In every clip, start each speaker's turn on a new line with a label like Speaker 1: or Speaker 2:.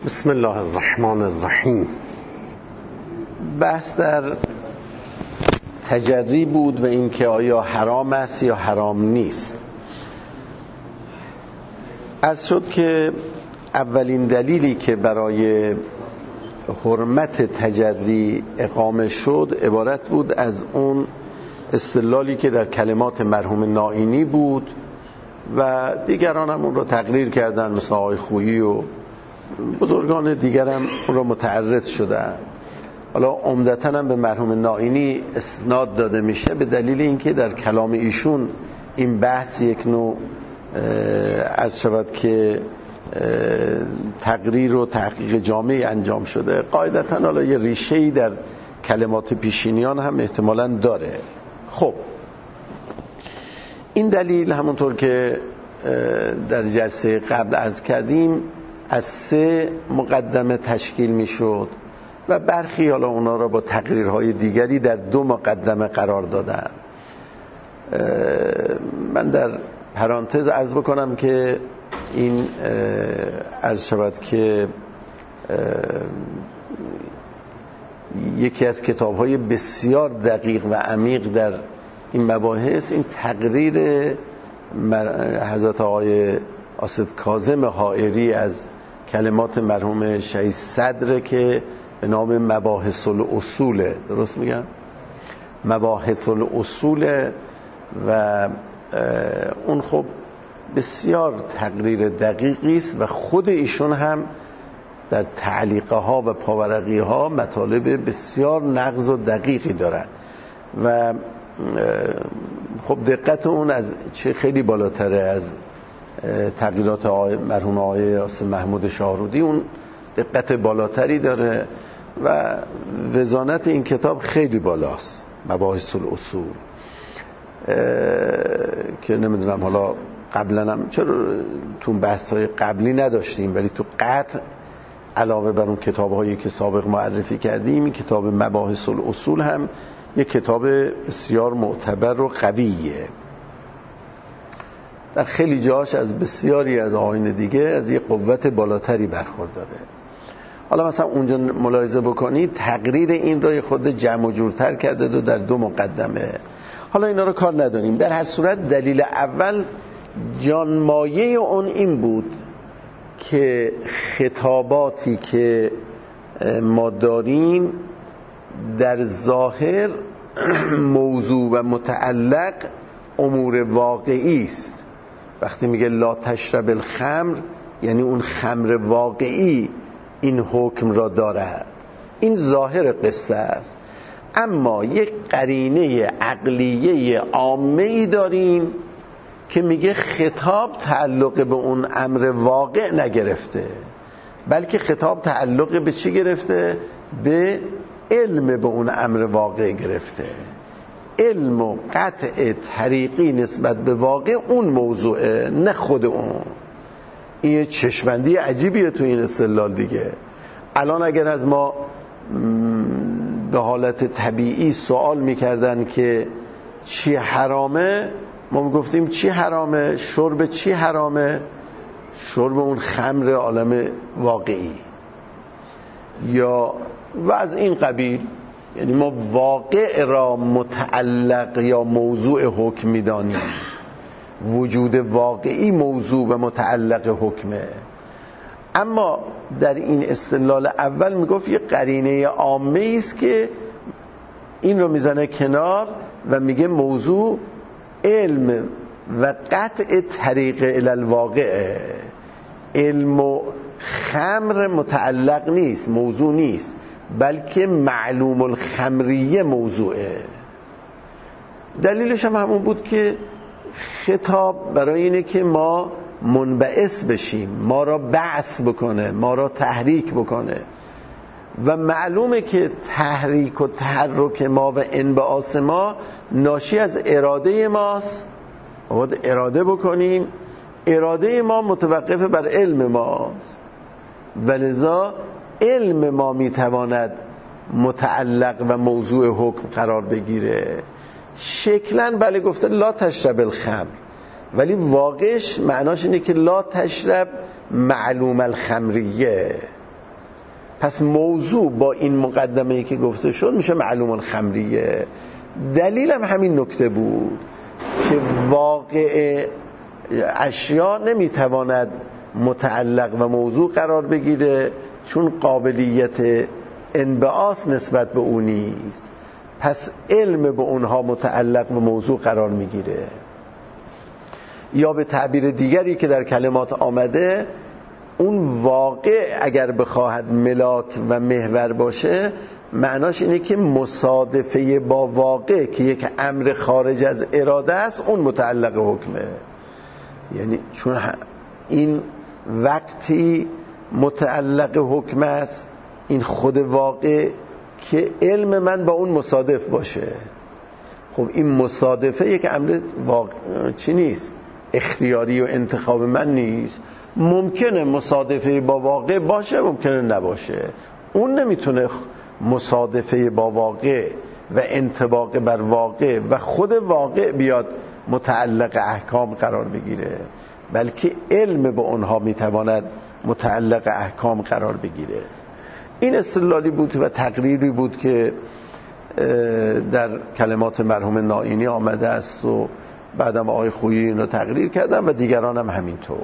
Speaker 1: بسم الله الرحمن الرحیم. بحث در تجری بود و اینکه آیا حرام است یا حرام نیست. عرض شد که اولین دلیلی که برای حرمت تجری اقامه شد عبارت بود از اون استدلالی که در کلمات مرحوم نائینی بود و دیگران هم اون رو تقریر کردن، مثل آقای خویی و بزرگان دیگر هم اون رو متعرض شدن. حالا عمدتاً هم به مرحوم نائینی اسناد داده میشه به دلیل اینکه در کلام ایشون این بحث یک نوع عرض شود که تقریر و تحقیق جامعی انجام شده. قاعدتاً حالا یه ریشه‌ای در کلمات پیشینیان هم احتمالاً داره. خب این دلیل همونطور که در جلسه قبل عرض کردیم از 3 مقدمه تشکیل می شد و برخی حالا اونا را با تقریرهای دیگری در 2 مقدمه قرار دادن. من در پرانتز عرض بکنم که این عرض شود که یکی از کتاب‌های بسیار دقیق و عمیق در این مباحث این تقریر حضرت آقای آصد کاظم حائری از کلمات مرحوم شهید صدر که به نام مباحث الاصول، درست میگم؟ مباحث الاصول و اون خب بسیار تقریر دقیقی است و خود ایشون هم در تعلیقه ها و پاورقی ها مطالب بسیار نغز و دقیقی دارد و خب دقت اون از چه خیلی بالاتره از تقریرات مرحوم آقای آصف محمود شاهرودی. اون دقت بالاتری داره و وزانت این کتاب خیلی بالاست، مباحث الاصول، که نمیدونم حالا قبلا هم چرا تو بحث‌های قبلی نداشتیم ولی تو قطع علاوه بر اون کتاب‌هایی که سابق معرفی کردیم این کتاب مباحث الاصول هم یک کتاب بسیار معتبر و قویه. در خیلی جاش از بسیاری از آیین دیگه از یه قوت بالاتری برخورداره. حالا مثلا اونجا ملاحظه بکنید تقریر این را خود جمع و جورتر کرده و در 2 مقدمه. حالا اینا رو کار نداریم. در هر صورت دلیل اول جانمایه اون این بود که خطاباتی که ما داریم در ظاهر موضوع و متعلق امور واقعی است. وقتی میگه لا تشرب الخمر یعنی اون خمر واقعی این حکم را دارد، این ظاهر قصه است. اما یک قرینه عقلیه عامه‌ای داریم که میگه خطاب تعلق به اون امر واقع نگرفته بلکه خطاب تعلق به چی گرفته؟ به علم به اون امر واقع گرفته. علم و قطع طریقی نسبت به واقع اون موضوعه، نه خود اون. این چشمندی عجیبیه تو این استدلال دیگه. الان اگر از ما به حالت طبیعی سوال میکردن که چی حرامه، ما میگفتیم چی حرامه؟ شرب چی حرامه؟ شرب اون خمر عالم واقعی یا و از این قبیل. یعنی ما واقع را متعلق یا موضوع حکم میدانیم. وجود واقعی موضوع و متعلق حکمه. اما در این استدلال اول میگفت یه قرینه عامه است که این رو میزنه کنار و میگه موضوع علم و قطع طریق الی الواقع. علم و خمر متعلق نیست، موضوع نیست، بلکه معلوم الخمریه موضوعه. دلیلش هم همون بود که خطاب برای اینه که ما منبعث بشیم، ما را بعث بکنه، ما را تحریک بکنه و معلومه که تحریک و تحرک ما و انبعاث ما ناشی از اراده ماست. باید اراده بکنیم، اراده ما متوقف بر علم ماست و لذا علم ما میتواند متعلق و موضوع حکم قرار بگیره. شکلاً بله گفته لا تشرب الخمر، ولی واقعش معناش اینه که لا تشرب معلوم الخمریه. پس موضوع با این مقدمه‌ای که گفته شد میشه معلوم الخمریه. دلیلم همین نکته بود که واقع اشیا نمیتواند متعلق و موضوع قرار بگیره چون قابلیت انبعاث نسبت به اون نیست، پس علم به اونها متعلق و موضوع قرار میگیره. یا به تعبیر دیگری که در کلمات آمده، اون واقع اگر بخواهد ملاک و محور باشه معناش اینه که مصادفه با واقع که یک امر خارج از اراده است اون متعلق حکمه. یعنی چون این وقتی متعلق حکم است، این خود واقع که علم من با اون مصادف باشه. خب این مصادفه یک امر چی نیست، اختیاری و انتخاب من نیست. ممکنه مصادفه با واقع باشه، ممکنه نباشه. اون نمیتونه مصادفه با واقع و انطباق بر واقع و خود واقع بیاد متعلق احکام قرار بگیره، بلکه علم به اونها میتواند متعلق احکام قرار بگیره. این استدلالی بود و تقریری بود که در کلمات مرحوم نائینی آمده است و بعدم آقای خویی اینو تقریر کردن و دیگران هم همینطور.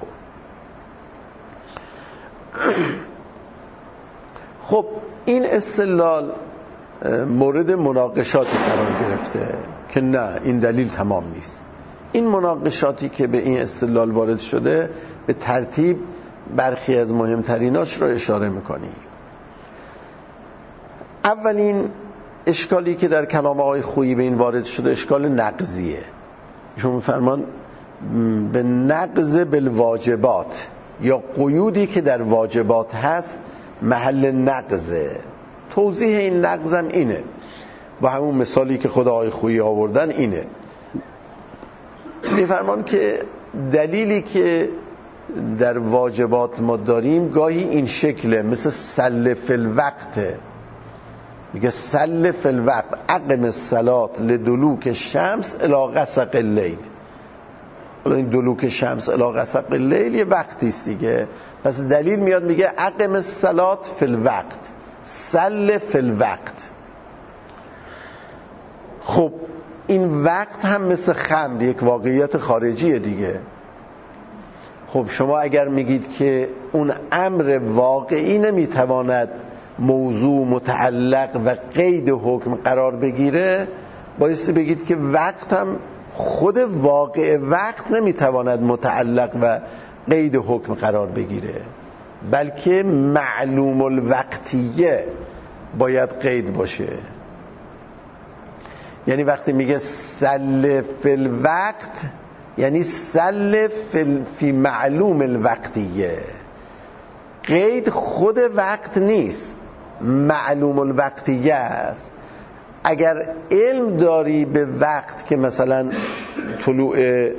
Speaker 1: خب این استدلال مورد مناقشاتی قرار گرفته که نه این دلیل تمام نیست. این مناقشاتی که به این استدلال وارد شده به ترتیب برخی از مهمتریناش رو اشاره میکنیم. اولین اشکالی که در کلام آقای خویی به این وارد شده اشکال نقضیه. ایشون می‌فرمان به نقض بالواجبات یا قیودی که در واجبات هست محل نقضه. توضیح این نقضم اینه، با همون مثالی که خود آقای خویی آوردن اینه. می‌فرمان که دلیلی که در واجبات ما داریم گاهی این شکله، مثل سل فی الوقت. میگه سل فی الوقت اقم الصلاة لدلوک الشمس الی غسق اللیل. این دلوک شمس الی غسق اللیل یه وقتی است دیگه، پس دلیل میاد میگه اقم الصلاة فی الوقت، سل فی الوقت. خب این وقت هم مثل خمر یک واقعیت خارجیه دیگه. خب شما اگر میگید که اون امر واقعی نمیتواند موضوع متعلق و قید حکم قرار بگیره، بایستی بگید که وقت هم خود واقع وقت نمیتواند متعلق و قید حکم قرار بگیره، بلکه معلوم الوقتیه باید قید باشه. یعنی وقتی میگه سل فی الوقت یعنی سل فی معلوم الوقتیه. قید خود وقت نیست، معلوم الوقتیه است. اگر علم داری به وقت که مثلا طلوع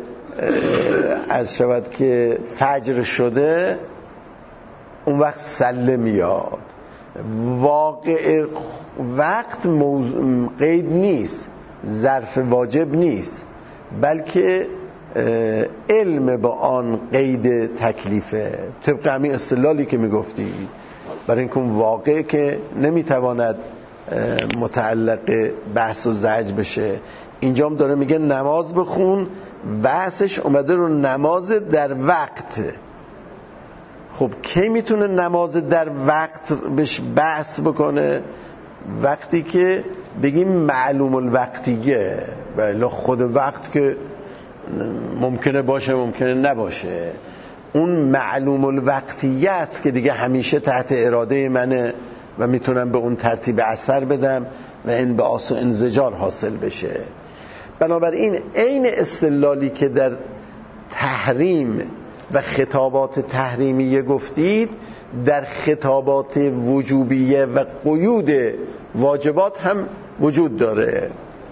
Speaker 1: از شود که فجر شده، اون وقت سله میاد. واقع وقت قید نیست، ظرف واجب نیست، بلکه علم با آن قید تکلیفه. طبق همین استدلالی که میگفتی، برای اینکه اون واقع که نمیتواند متعلق بحث و زجر بشه. اینجا هم داره میگه نماز بخون، بحثش اومده رو نماز در وقت. خب کی میتونه نماز در وقت بهش بحث بکنه؟ وقتی که بگیم معلوم الوقتیه، ولی خود وقت که ممکنه باشه ممکنه نباشه. اون معلوم الوقتیه است که دیگه همیشه تحت اراده منه و میتونم به اون ترتیب اثر بدم و انبعاث و انزجار حاصل بشه. بنابراین عین استدلالی که در تحریم و خطابات تحریمیه گفتید، در خطابات وجوبیه و قیود واجبات هم وجود داره.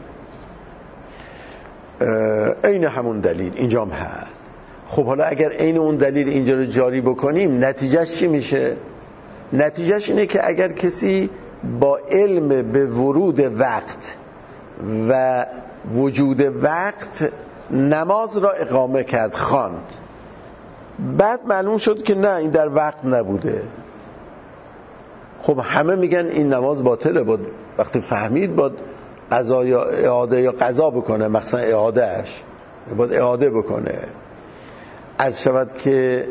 Speaker 1: عین همون دلیل اینجا هم هست. خب حالا اگر عین اون دلیل اینجا رو جاری بکنیم، نتیجهش چی میشه؟ نتیجهش اینه که اگر کسی با علم به ورود وقت و وجود وقت نماز را اقامه کرد، خواند، بعد معلوم شد که نه این در وقت نبوده، خب همه میگن این نماز باطله، باید وقتی فهمید باید قضا یا اعاده یا قضا بکنه، مثلا اعادهش باید اعاده بکنه. عرض شود که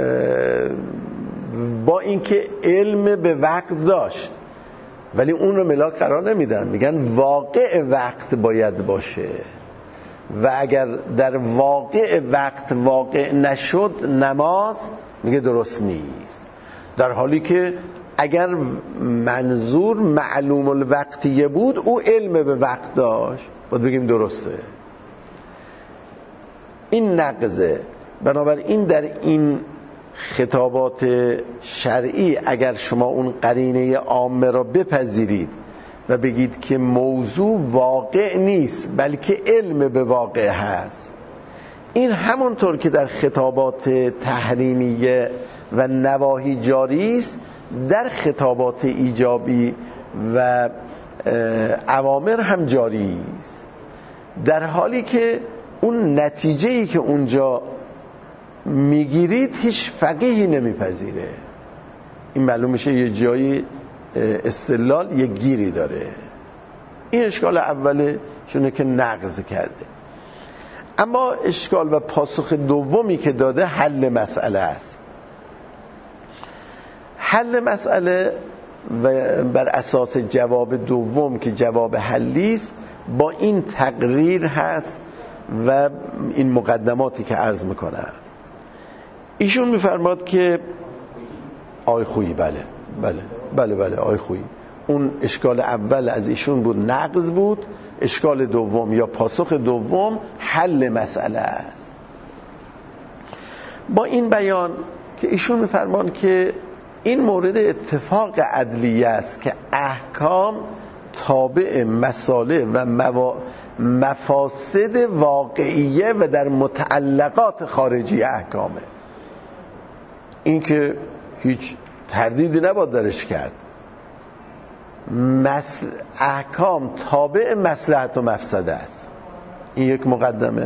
Speaker 1: با اینکه علم به وقت داشت ولی اون رو ملاک قرار نمیدن، میگن واقع وقت باید باشه و اگر در واقع وقت واقع نشد نماز میگه درست نیست، در حالی که اگر منظور معلوم الوقتیه بود او علم به وقت داشت باید بگیم درسته. این نقضه. بنابراین در این خطابات شرعی اگر شما اون قرینه عامه را بپذیرید و بگید که موضوع واقع نیست بلکه علم به واقع هست، این همونطور که در خطابات تحریمیه و نواهی جاری است در خطابات ایجابی و اوامر هم جاری است، در حالی که اون نتیجه‌ای که اونجا میگیرید هیچ فقیهی نمیپذیره. این معلوم میشه یه جایی استدلال یه گیری داره. این اشکال اوله شونه که نقض کرده. اما اشکال و پاسخ دومی که داده حل مسئله است. حل مسئله و بر اساس جواب دوم که جواب حلی است با این تقریر هست و این مقدماتی که عرض میکنم. ایشون میفرماد که آی خویی بله آی خویی، اون اشکال اول از ایشون بود نقض بود، اشکال دوم یا پاسخ دوم حل مسئله است. با این بیان که ایشون میفرمان که این مورد اتفاق عدلیه است که احکام تابع مصالح و مفاسد واقعیه و در متعلقات خارجی احکامه. این که هیچ تردیدی نباید درش کرد. احکام تابع مصلحت و مفسده است. این یک مقدمه.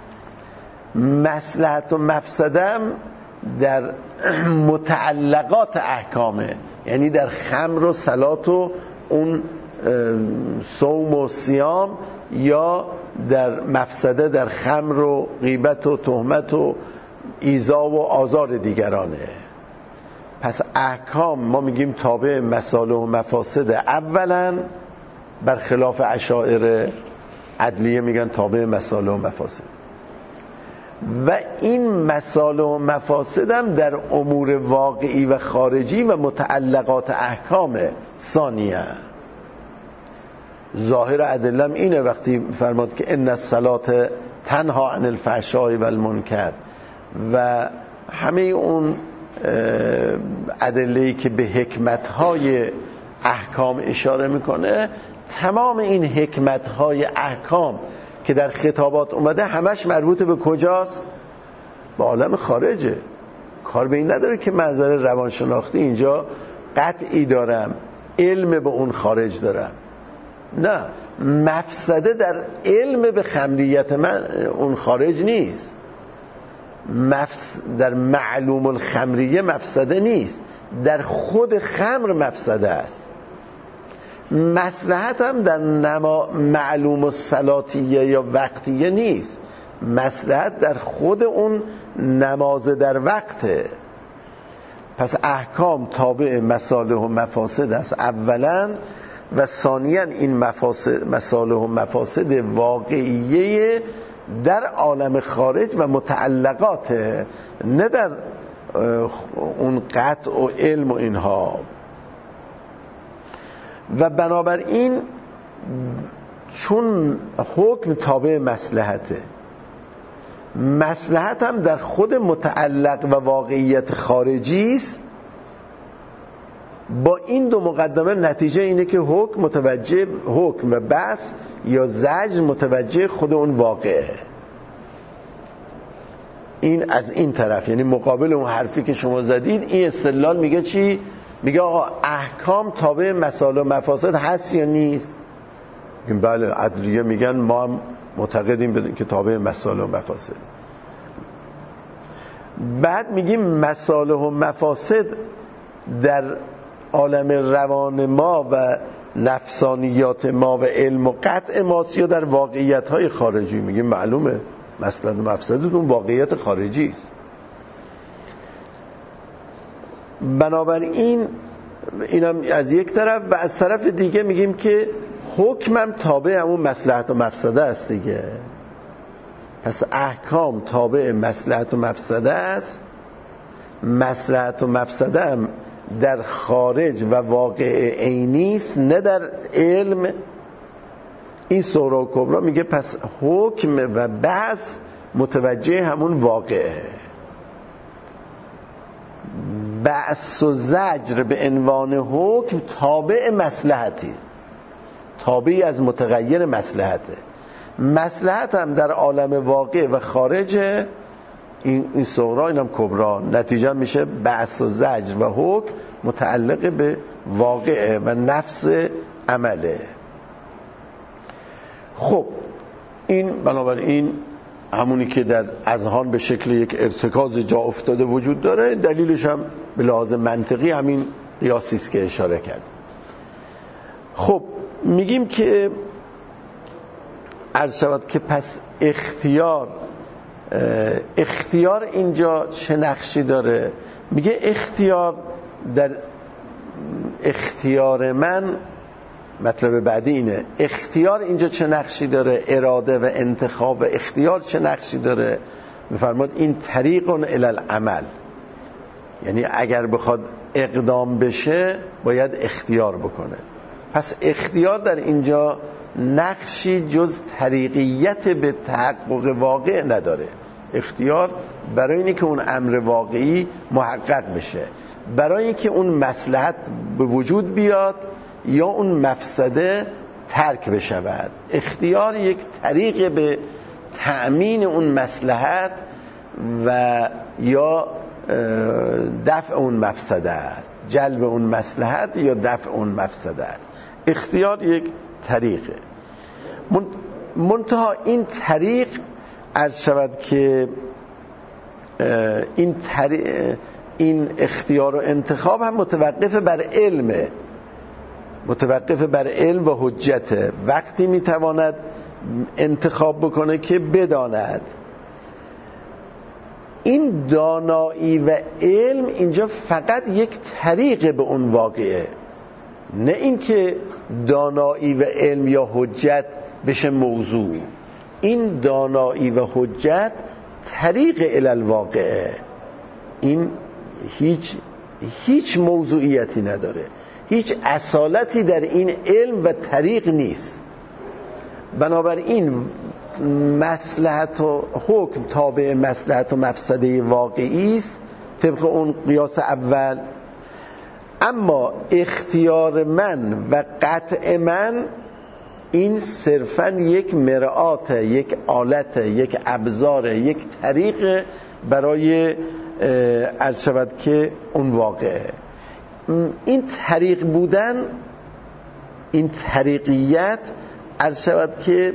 Speaker 1: مصلحت و مفسده هم در متعلقات احکامه، یعنی در خمر و صلات و اون صوم و صیام، یا در مفسده در خمر و غیبت و تهمت و ایذا و آزار دیگرانه. پس احکام ما میگیم تابع مصالح و مفاسد، اولا برخلاف اشاعره عدلیه میگن تابع مصالح و مفاسد، و این مصالح و مفاسد هم در امور واقعی و خارجی و متعلقات احکام ثانیه. ظاهر ادله اینه وقتی فرماد که ان الصلاه تنها عن الفحشاء و المنکر و همه اون ادله‌ای که به حکمت‌های احکام اشاره میکنه، تمام این حکمت‌های احکام که در خطابات اومده همش مربوط به کجاست؟ به عالم خارجه. کار به این نداره که منظر روانشناختی اینجا قطعی دارم، علم به اون خارج دارم. نه، مفسده در علم به خمریت من اون خارج نیست. در معلوم الخمریه مفسده نیست، در خود خمر مفسده است. مصلحت هم در معلوم الصلاتیه یا وقتیه نیست، مصلحت در خود اون نماز در وقته. پس احکام تابع مصالح و مفاسد است اولا، و ثانیاً این مصالح و مفاسد واقعیه در عالم خارج و متعلقات، نه در اون قطع و علم و اینها. و بنابراین چون حکم تابع مصلحته، مصلحت هم در خود متعلق و واقعیت خارجی است، با این دو مقدمه نتیجه اینه که حکم و بحث یا زجر متوجه خود اون واقعه. این از این طرف، یعنی مقابل اون حرفی که شما زدید، این استدلال میگه چی؟ میگه آقا احکام تابع مصالح و مفاسد هست یا نیست؟ میگیم بله، عدلیه میگن ما هم معتقدیم که تابع مصالح و مفاسد. بعد میگیم مصالح و مفاسد در عالم روان ما و نفسانیات ما و علم و قطع ماست یا در واقعیت های خارجی؟ میگیم معلومه مثلا مفسدتون واقعیت خارجی است. بنابراین اینم از یک طرف، و از طرف دیگه میگیم که حکمم تابع همون مصلحت و مفسده است دیگه. پس احکام تابع مصلحت و مفسده است. مصلحت و مفسده هم در خارج و واقع عینی است، نه در علم. این صغرا و کبرا میگه پس حکم و بحث متوجه همون واقعه. بحث و زجر به عنوان حکم تابع مصلحتی، تابعی از متغیر مصلحته. مصلحت هم در عالم واقع و خارجه. این صغرا اینم کبرا. نتیجه میشه بحث و زجر و حکم متعلق به واقعه و نفس عمله. خب این بنابراین همونی که در اذهان به شکل یک ارتکاز جا افتاده وجود داره، دلیلش هم به لحاظ منطقی همین قیاسی است که اشاره کرد. خب میگیم که عرض شود که پس اختیار اینجا چه نقشی داره؟ میگه اختیار در اختیار من، مطلب بعدی اینه، اختیار اینجا چه نقشی داره؟ اراده و انتخاب و اختیار چه نقشی داره؟ میفرماد این طریق الی العمل، یعنی اگر بخواد اقدام بشه باید اختیار بکنه. پس اختیار در اینجا نقشی جز طریقیت به تحقق واقع نداره. اختیار برای اینکه اون امر واقعی محقق بشه، برای اینکه اون مصلحت به وجود بیاد یا اون مفسده ترک بشود. اختیار یک طریق به تأمین اون مصلحت و یا دفع اون مفسده است، جلب اون مصلحت یا دفع اون مفسده است. اختیار یک طریقه. منتها این طریق عرض شود که این اختیار و انتخاب هم متوقف بر علمه، متوقف بر علم و حجته. وقتی میتواند انتخاب بکنه که بداند. این دانایی و علم اینجا فقط یک طریق به اون واقعه، نه اینکه دانایی و علم یا حجت بشه موضوع. این دانایی و حجت طریق الی الواقعه. این هیچ موضوعیتی نداره، هیچ اصالتی در این علم و طریق نیست. بنابراین مصلحت و حکم تابع مصلحت و مفسده واقعی است طبق اون قیاس اول. اما اختیار من و قطع من این صرفاً یک مرآت، یک آلت، یک ابزار، یک طریق برای عرض شود که اون واقعه. این طریق بودن، این طریقیت عرض شود که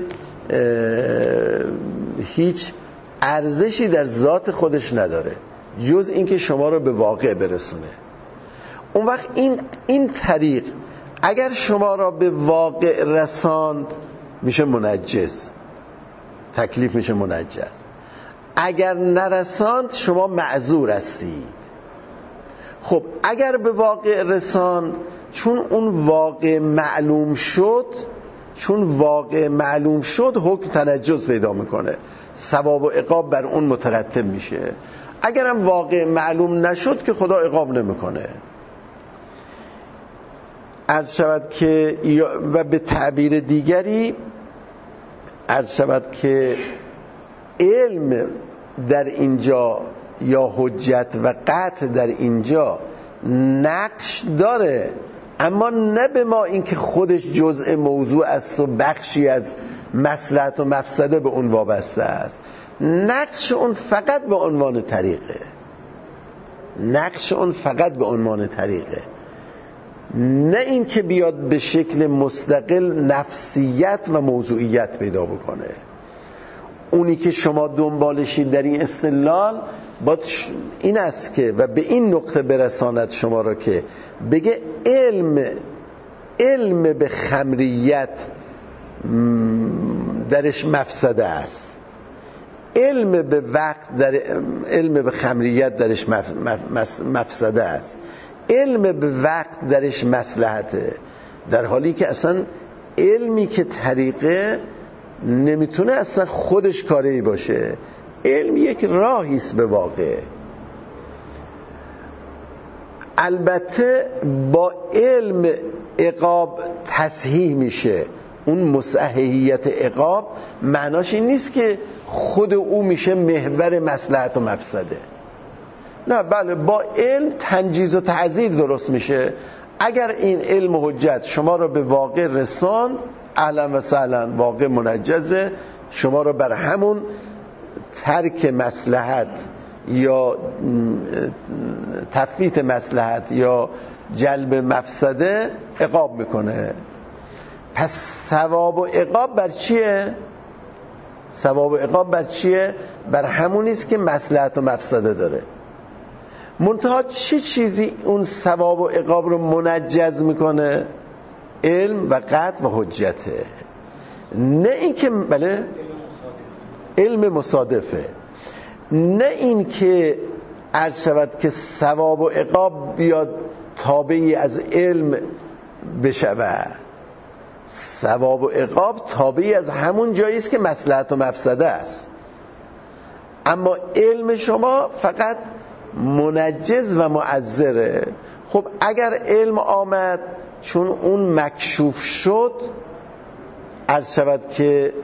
Speaker 1: هیچ ارزشی در ذات خودش نداره جز اینکه شما رو به واقع برسونه. اون وقت این طریق اگر شما را به واقع رساند میشه منجز، تکلیف میشه منجز. اگر نرساند شما معذور هستید. خب اگر به واقع رساند، چون اون واقع معلوم شد، حکم تنجز پیدا میکنه، ثواب و عقاب بر اون مترتب میشه. اگرم واقع معلوم نشد که خدا عقاب نمیکنه. عرض شود که و به تعبیر دیگری عرض شود که علم در اینجا یا حجت و قطع در اینجا نقش داره، اما نه به ما اینکه خودش جزء موضوع است و بخشی از مصلحت و مفسده به اون وابسته است. نقش اون فقط به عنوان طریقه، نقش اون فقط به عنوان طریقه، نه این که بیاد به شکل مستقل نفسیت و موضوعیت پیدا بکنه. اونی که شما دنبالشید در این استدلال این است که و به این نقطه برساند شما را که بگه علم به خمریت درش مفسده است، علم به خمریت درش مفسده است، علم به وقت درش مصلحته، در حالی که اصلا علمی که طریقه نمیتونه اصلا خودش کاری باشه. علم یک راهی است به واقع. البته با علم عقاب تصحیح میشه. اون مصححیت عقاب معناش این نیست که خود او میشه محور مصلحت و مفسده. نه، بله، با علم تنجیز و تعزیر درست میشه. اگر این علم و حجت شما را به واقع رسان، اهلا و سهلا، واقع منجزه، شما را بر همون ترک مصلحت یا تفویت مصلحت یا جلب مفسده عقاب میکنه. پس ثواب و عقاب بر چیه؟ ثواب و عقاب بر چیه؟ بر همونی است که مصلحت و مفسده داره. منتها چه چیزی اون ثواب و عقاب رو منجز میکنه؟ علم و قطع و حجته. نه این که بله علم مصادفه، نه این که عرض شود که ثواب و عقاب بیاد تابعی از علم بشود. ثواب و عقاب تابعی از همون جایی است که مصلحت و مفسده است، اما علم شما فقط منجز و معذره. خب اگر علم آمد چون اون مکشوف شد، عرض شود که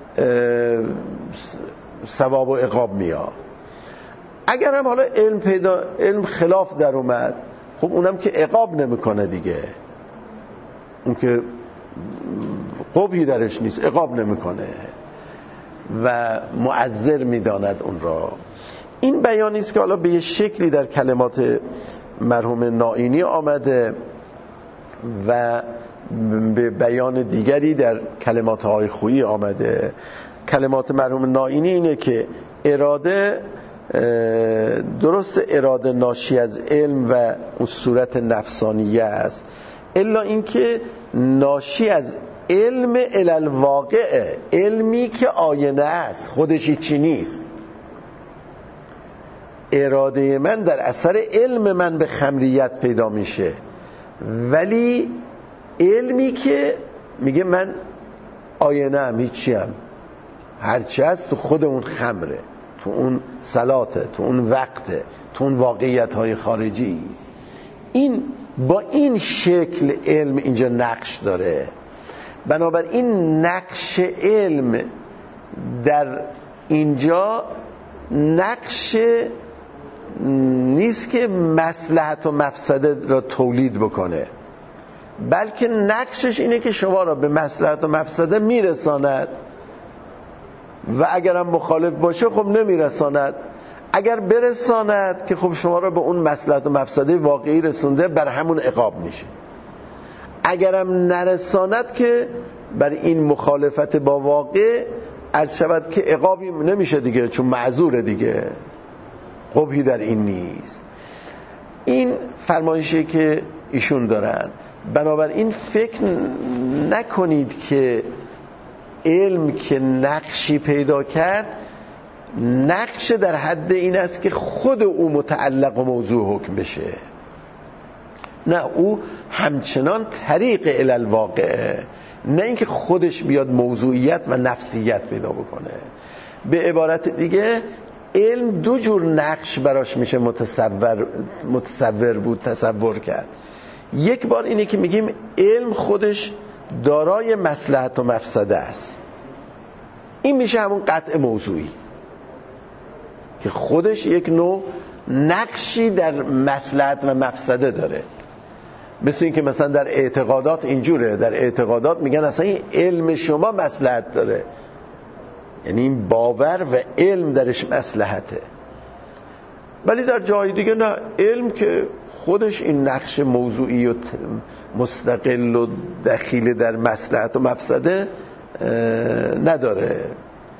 Speaker 1: ثواب و عقاب میاد. اگر هم حالا علم خلاف در اومد، خب اونم که عقاب نمیکنه دیگه، اون که قبحی درش نیست، عقاب نمیکنه و معذر میداند اون را. این بیانی است که حالا به یه شکلی در کلمات مرحوم نائینی آمده و به بیان دیگری در کلمات های خویی آمده. کلمات مرحوم نائینی اینه که اراده درست اراده ناشی از علم و اون صورت نفسانیه است، الا اینکه ناشی از علم الالواقعه، علمی که آینه است، خودش هیچی نیست. اراده من در اثر علم من به خمریت پیدا میشه، ولی علمی که میگه من آینه هم، هیچی هم، هرچی هست تو خود اون خمره، تو اون صلاته، تو اون وقته، تو اون واقعیت های خارجی است. این با این شکل علم اینجا نقش داره. بنابراین نقش علم در اینجا نقش نیست که مصلحت و مفسده را تولید بکنه، بلکه نقشش اینه که شما را به مصلحت و مفسده میرساند و اگرم مخالف باشه خب نمیرساند. اگر برساند که خب شما را به اون مصلحت و مفسده واقعی رسونده، بر همون عقاب میشه. اگرم نرساند که بر این مخالفت با واقع عرض شود که عقابی نمیشه دیگه، چون معذوره دیگه، قبحی در این نیست. این فرمایشی که ایشون دارن. بنابراین فکر نکنید که علم که نقشی پیدا کرد، نقش در حد این است که خود او متعلق و موضوع حکم بشه. نه، او همچنان طریق الالواقعه، نه اینکه خودش بیاد موضوعیت و نفسیت پیدا بکنه. به عبارت دیگه علم دو جور نقش براش میشه متصور بود، تصور کرد. یک بار اینه که میگیم علم خودش دارای مصلحت و مفسده است، این میشه همون قطع موضوعی که خودش یک نوع نقشی در مصلحت و مفسده داره. مثل این که مثلا در اعتقادات اینجوره، در اعتقادات میگن اصلا این علم شما مصلحت داره، یعنی این باور و علم درش مصلحته. ولی در جای دیگه نه، علم که خودش این نقش موضوعی و مستقل و دخیل در مصلحت و مفسده نداره.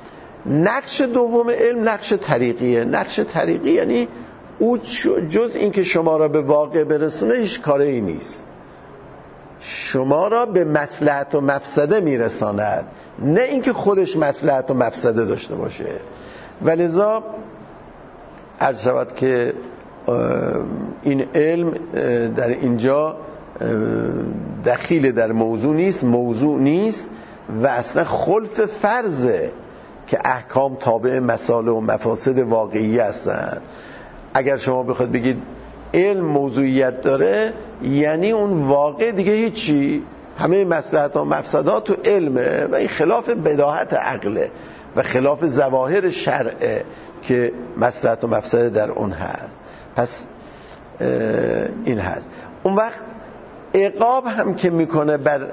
Speaker 1: نقش دوم علم نقش طریقیه. نقش طریقی یعنی او جز این که شما را به واقع برسونه هیچ کاری نیست، شما را به مصلحت و مفسده میرساند، نه اینکه خودش مصلحت و مفسده داشته باشه. ولذا عرض شود که این علم در اینجا دخیل در موضوع نیست و اصلا خلف فرضه که احکام تابع مصالح و مفاسد واقعی هستن. اگر شما بخواید بگید علم موضوعیت داره، یعنی اون واقع دیگه هیچی، همه مصلحت و مفسدات تو علمه و این خلاف بداهت عقله و خلاف ظواهر شرعه که مصلحت و مفسده در اون هست. پس این هست. اون وقت عقاب هم که میکنه بر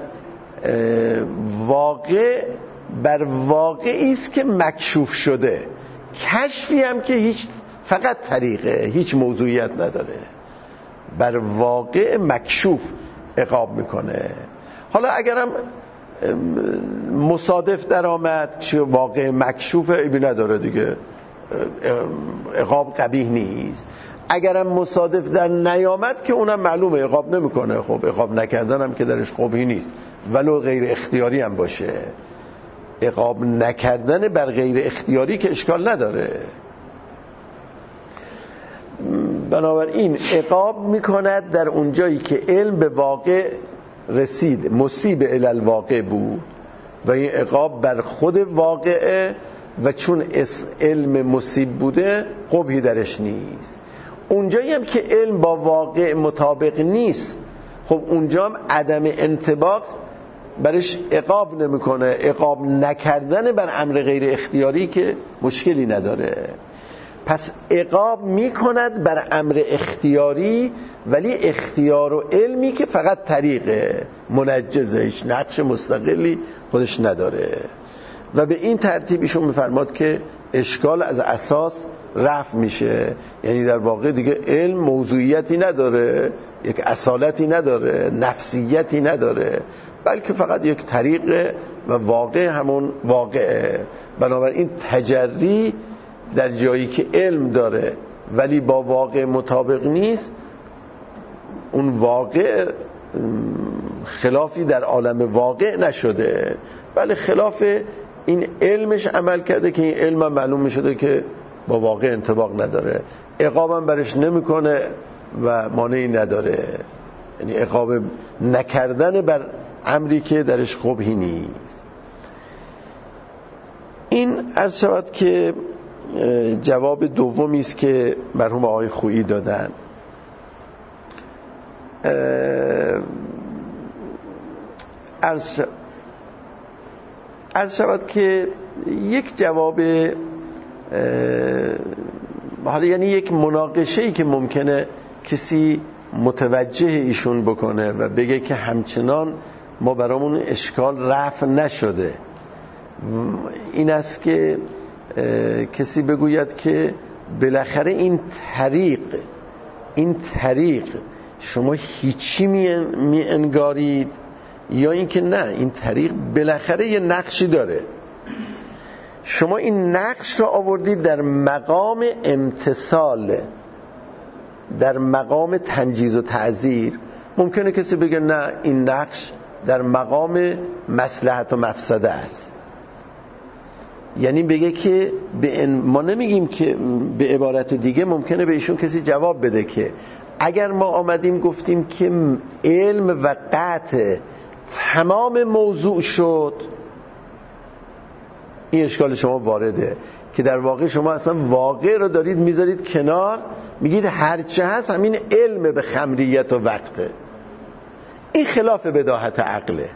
Speaker 1: واقعی است که مکشوف شده، کشفی هم که هیچ فقط طریقه، هیچ موضوعیت نداره، بر واقع مکشوف عقاب میکنه. حالا اگرم مصادف در آمد که واقع مکشوف عیبی نداره دیگه، عقاب قبیح نیست. اگرم مصادف در نیامد که اونم معلومه عقاب نمیکنه. خب عقاب نکردن هم که درش قبیح نیست، ولو غیر اختیاری هم باشه. عقاب نکردن بر غیر اختیاری که اشکال نداره. بنابراین عقاب میکند در اونجایی که علم به واقع رسید، مصیب الی الواقع بود و این عقاب بر خود واقعه و چون علم مصیب بوده قبحی درش نیست. اونجایی هم که علم با واقع مطابق نیست، خب اونجا هم عدم انطباق برش عقاب نمیکنه. عقاب نکردن بر امر غیر اختیاری که مشکلی نداره. پس عقاب میکند بر امر اختیاری، ولی اختیار و علمی که فقط طریقه منجزه، هیچ نقش مستقلی خودش نداره. و به این ترتیب ایشون میفرماد که اشکال از اساس رفع میشه. یعنی در واقع دیگه علم موضوعیتی نداره، یک اصالتی نداره، نفسیتی نداره، بلکه فقط یک طریق و واقع همون واقعه. بنابراین تجری در جایی که علم داره ولی با واقع مطابق نیست، اون واقع خلافی در عالم واقع نشده، بله خلاف این علمش عمل کرده که این علم هم معلوم میشده که با واقع انطباق نداره. عقاب هم برش نمیکنه و مانعی نداره. یعنی عقاب نکردن بر امری که درش قبحی نیست. این عرض شود که جواب دومی است که مرحوم آقای خویی دادن. عرض شود که یک جواب، حالا یعنی یک مناقشه‌ای که ممکنه کسی متوجه ایشون بکنه و بگه که همچنان ما برامون اشکال رفع نشده، این است که کسی بگوید که بالاخره این طریق شما هیچی می انگارید، یا اینکه نه این طریق بالاخره یه نقشی داره، شما این نقش رو آوردید در مقام امتثال، در مقام تنجیز و تعذیر. ممکنه کسی بگه نه این نقش در مقام مصلحت و مفسده است. یعنی بگه که ما نمیگیم که، به عبارت دیگه ممکنه به ایشون کسی جواب بده که اگر ما آمدیم گفتیم که علم و قطع تمام موضوع شد، این اشکال شما وارده که در واقع شما اصلا واقع رو دارید میذارید کنار، میگید هرچه هست همین علم به خمریت و وقته. این خلاف بداهت عقله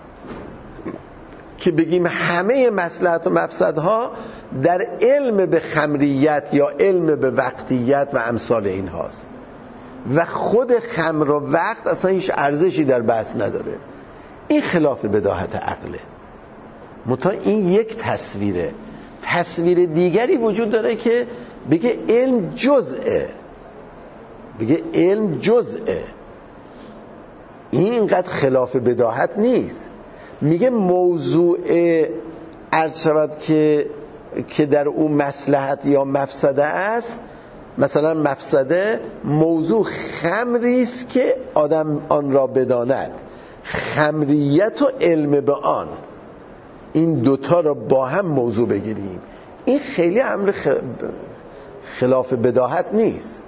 Speaker 1: که بگیم همه مصلحت و مفسدها در علم به خمریت یا علم به وقتیت و امثال این هاست و خود خمر و وقت اصلا هیچ ارزشی در بحث نداره. این خلاف بداهت عقله. متا این یک تصویره. تصویر دیگری وجود داره که بگه علم جزئه، بگه علم جزئه. این اینقدر خلاف بداهت نیست. میگه موضوع عرض شود که که در اون مصلحت یا مفسده است، مثلا مفسده موضوع خمری است که آدم آن را بداند، خمریت و علم به آن، این دوتا را با هم موضوع بگیریم، این خیلی امر خلاف بداهت نیست.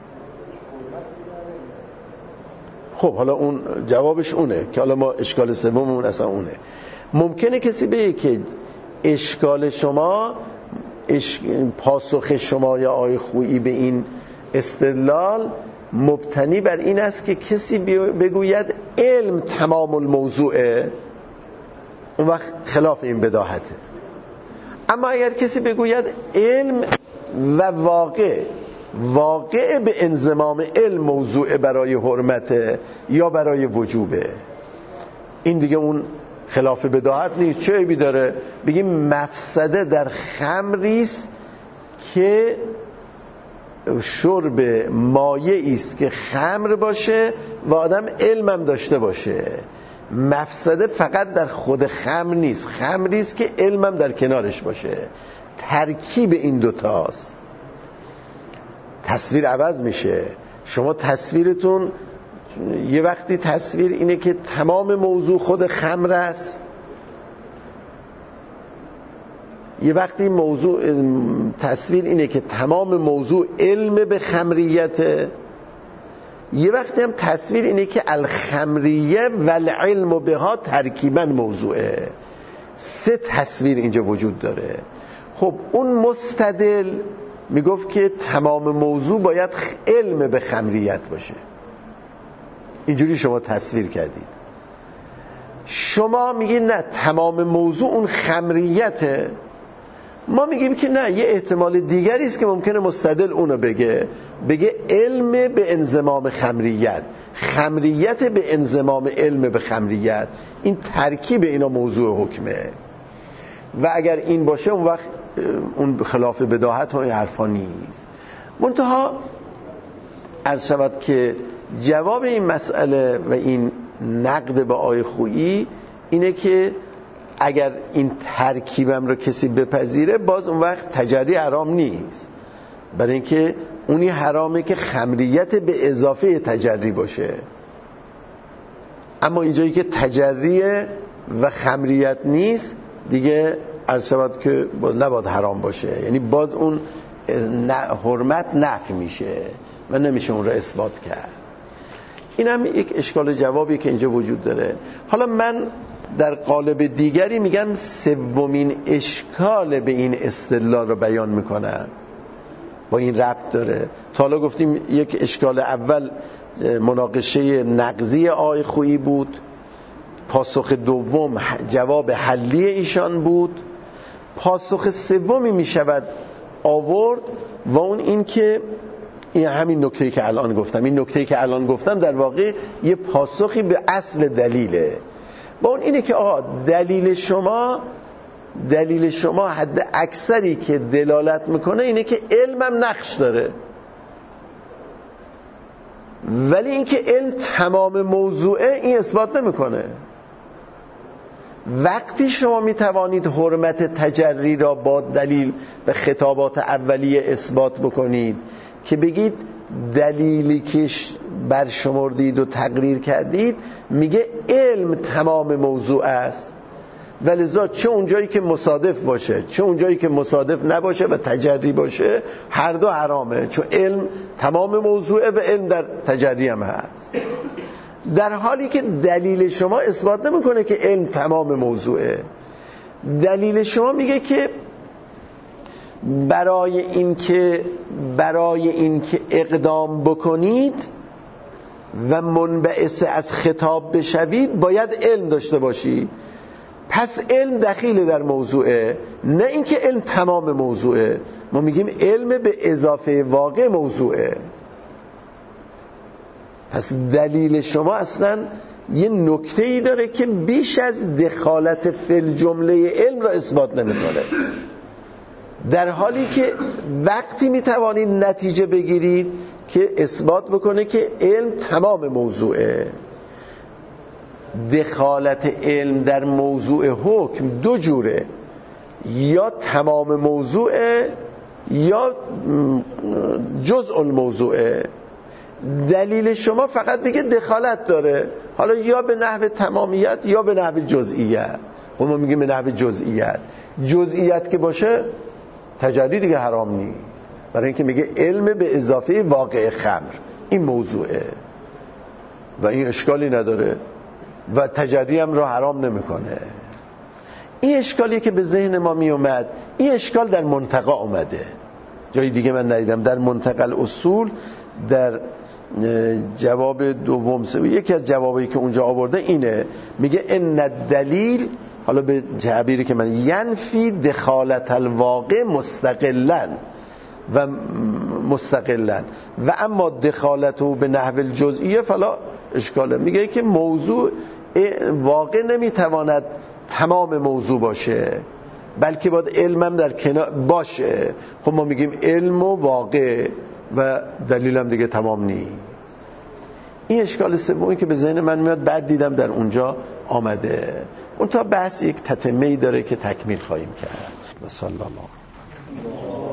Speaker 1: خب حالا اون جوابش اونه که حالا ما اشکال سوممون اصلا اونه. ممکنه کسی بگه که اشکال شما پاسخ شما یا آقای خویی به این استدلال مبتنی بر این است که کسی بگوید علم تمام الموضوعه، اون وقت خلاف این بداهته. اما اگر کسی بگوید علم و واقع به انضمام علم موضوع برای حرمته یا برای وجوبه، این دیگه اون خلاف بداهت نیست. چه عیبی داره بگیم مفسده در خمریست که شرب مایعی است که خمر باشه و آدم علمم داشته باشه. مفسده فقط در خود خمر نیست، خمری است که علمم در کنارش باشه. ترکیب این دوتاست. تصویر عوض میشه. شما تصویرتون یه وقتی تصویر اینه که تمام موضوع خود خمر است، یه وقتی تصویر اینه که تمام موضوع علم به خمریته، یه وقتی هم تصویر اینه که الخمریه و العلم بها ترکیبا موضوعه. سه تصویر اینجا وجود داره. خب اون مستدل میگفت که تمام موضوع باید علم به خمریت باشه. اینجوری شما تصویر کردید. شما میگید نه تمام موضوع اون خمریته، ما میگیم که نه، یه احتمال دیگری است که ممکنه مستدل اونو بگه علم به انضمام خمریت، خمریت به انضمام علم به خمریت، این ترکیب اینا موضوع حکمه. و اگر این باشه اون وقت اون خلاف بداهت و این حرفا نیست. منتها عرض شود که جواب این مسئله و این نقد به آقای خویی اینه که اگر این ترکیبم رو کسی بپذیره باز اون وقت تجری حرام نیست، برای اینکه اونی حرامه که خمریت به اضافه تجری باشه. اما اینجایی که تجری و خمریت نیست دیگه عرض شود که نباید حرام باشه، یعنی باز اون حرمت نفی میشه و نمیشه اون رو اثبات کرد. این هم یک اشکال جوابی که اینجا وجود داره. حالا من در قالب دیگری میگم سومین اشکال به این استدلال رو بیان میکنم، با این ربط داره. تا حالا گفتیم یک اشکال اول مناقشه نقضی آقای خویی بود، پاسخ دوم جواب حلی ایشان بود، پاسخ سومی میشود آورد و اون این که این همین نکته‌ای که الان گفتم، این نکته‌ای که الان گفتم در واقع یه پاسخی به اصل دلیله. با اون اینه که دلیل شما حد اکثری که دلالت میکنه اینه که علمم نقش داره، ولی اینکه علم تمام موضوعه این اثبات نمیکنه. وقتی شما میتوانید حرمت تجری را با دلیل به خطابات اولیه اثبات بکنید که بگید دلیلی که برشمردید و تقریر کردید میگه علم تمام موضوع است، ولذا چه اونجایی که مصادف باشه چه اونجایی که مصادف نباشه و تجری باشه هر دو حرامه، چون علم تمام موضوعه و علم در تجری هم هست. در حالی که دلیل شما اثبات نمیکنه که علم تمام موضوعه. دلیل شما میگه که برای اینکه اقدام بکنید و منبعث از خطاب بشوید باید علم داشته باشید. پس علم دخیل در موضوعه، نه اینکه علم تمام موضوعه. ما میگیم علم به اضافه واقع موضوعه. پس دلیل شما اصلا یه نکته‌ای داره که بیش از دخالت فی الجمله علم را اثبات نمی‌کنه، در حالی که وقتی میتوانید نتیجه بگیرید که اثبات بکنه که علم تمام موضوعه. دخالت علم در موضوع حکم دو جوره، یا تمام موضوعه یا جزء الموضوعه. دلیل شما فقط میگه دخالت داره، حالا یا به نحو تمامیت یا به نحو جزئیت. خب ما میگیم به نحو جزئیت. جزئیت که باشه تجلی دیگه حرام نیست، برای اینکه میگه علم به اضافه واقع خمر این موضوعه و این اشکالی نداره و تجلی هم رو حرام نمیکنه. این اشکالیه که به ذهن ما می اومد. این اشکال در منتقا اومده، جای دیگه من ندیدم. در منتقا الاصول در جواب دوم یکی از جوابایی که اونجا آورده اینه، میگه ان الدلیل، حالا به تعبیری که من، ینفی دخالت الواقع مستقلا و اما دخالته به نحو الجزئیه فلا اشکاله. میگه که موضوع واقع نمیتواند تمام موضوع باشه، بلکه باید علمم در کنار باشه. خب ما میگیم علم و واقع و دلیلم دیگه تمام نیست. این اشکال سومی که به ذهن من میاد، بعد دیدم در اونجا آمده. اون تا بحث یک تتمه‌ای داره که تکمیل خواهیم کرد. و صلی الله